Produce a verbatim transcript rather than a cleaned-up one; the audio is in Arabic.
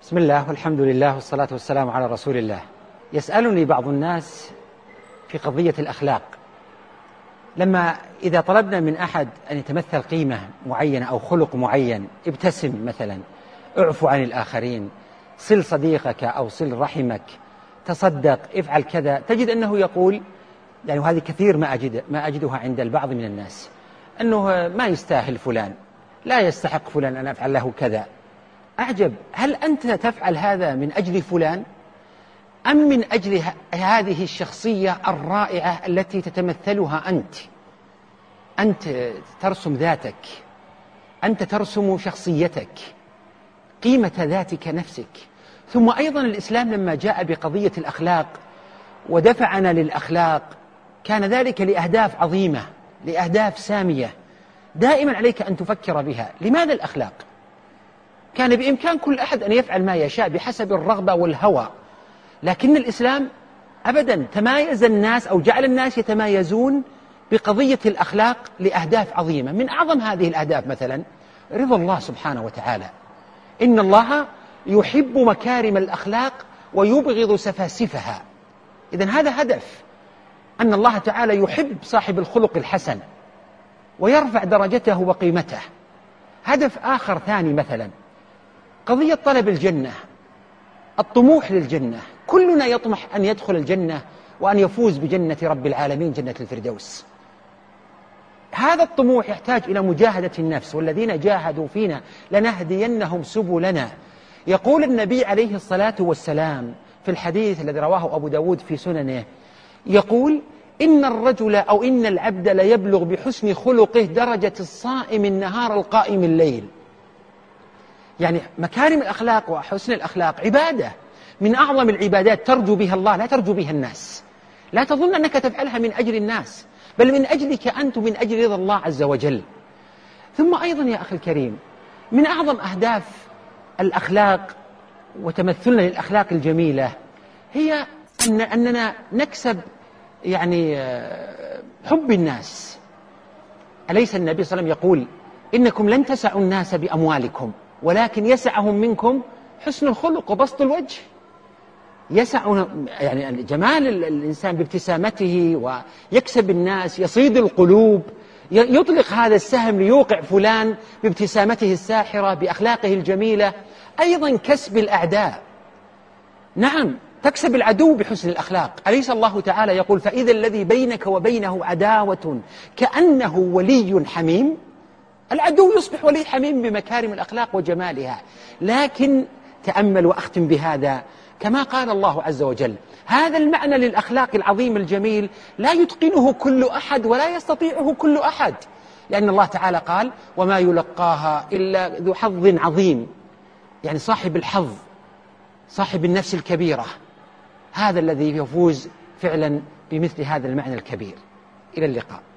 بسم الله والحمد لله والصلاة والسلام على رسول الله. يسألني بعض الناس في قضية الأخلاق، لما إذا طلبنا من أحد أن يتمثل قيمة معينة أو خلق معين، ابتسم مثلا، اعفو عن الآخرين، صل صديقك أو صل رحمك، تصدق، افعل كذا، تجد أنه يقول، يعني وهذه كثير ما أجد ما أجدها عند البعض من الناس، أنه ما يستاهل فلان، لا يستحق فلان أن أفعل له كذا. أعجب، هل أنت تفعل هذا من أجل فلان أم من أجل هذه الشخصية الرائعة التي تتمثلها أنت؟ أنت ترسم ذاتك، أنت ترسم شخصيتك، قيمة ذاتك نفسك. ثم أيضا الإسلام لما جاء بقضية الأخلاق ودفعنا للأخلاق كان ذلك لأهداف عظيمة، لأهداف سامية دائما عليك أن تفكر بها. لماذا الأخلاق؟ كان بإمكان كل أحد أن يفعل ما يشاء بحسب الرغبة والهوى، لكن الإسلام أبدا تمايز الناس أو جعل الناس يتمايزون بقضية الأخلاق لأهداف عظيمة. من أعظم هذه الأهداف مثلا رضا الله سبحانه وتعالى، إن الله يحب مكارم الأخلاق ويبغض سفاسفها. إذن هذا هدف، أن الله تعالى يحب صاحب الخلق الحسن ويرفع درجته وقيمته. هدف آخر ثاني مثلا قضية طلب الجنة، الطموح للجنة، كلنا يطمح أن يدخل الجنة وأن يفوز بجنة رب العالمين، جنة الفردوس. هذا الطموح يحتاج إلى مجاهدة النفس، والذين جاهدوا فينا لنهدينهم سبلنا. يقول النبي عليه الصلاة والسلام في الحديث الذي رواه أبو داود في سننه، يقول: إن الرجل أو إن العبد ليبلغ بحسن خلقه درجة الصائم النهار القائم الليل. يعني مكارم الأخلاق وحسن الأخلاق عبادة من أعظم العبادات، ترجو بها الله لا ترجو بها الناس. لا تظن أنك تفعلها من أجل الناس، بل من أجلك أنت، من أجل رضا الله عز وجل. ثم أيضا يا أخي الكريم، من أعظم أهداف الأخلاق وتمثلنا للأخلاق الجميلة هي أن أننا نكسب يعني حب الناس. أليس النبي صلى الله عليه وسلم يقول: إنكم لن تسعوا الناس بأموالكم ولكن يسعهم منكم حسن الخلق وبسط الوجه. يسع يعني جمال الإنسان بابتسامته ويكسب الناس، يصيد القلوب، يطلق هذا السهم ليوقع فلان بابتسامته الساحرة، بأخلاقه الجميلة. أيضا كسب الأعداء، نعم تكسب العدو بحسن الأخلاق. أليس الله تعالى يقول: فإذا الذي بينك وبينه عداوة كأنه ولي حميم؟ العدو يصبح ولي حميم بمكارم الأخلاق وجمالها. لكن تأمل وأختم بهذا، كما قال الله عز وجل: هذا المعنى للأخلاق العظيم الجميل لا يتقنه كل أحد ولا يستطيعه كل أحد، لأن الله تعالى قال: وما يلقاها إلا ذو حظ عظيم. يعني صاحب الحظ، صاحب النفس الكبيرة، هذا الذي يفوز فعلا بمثل هذا المعنى الكبير. إلى اللقاء.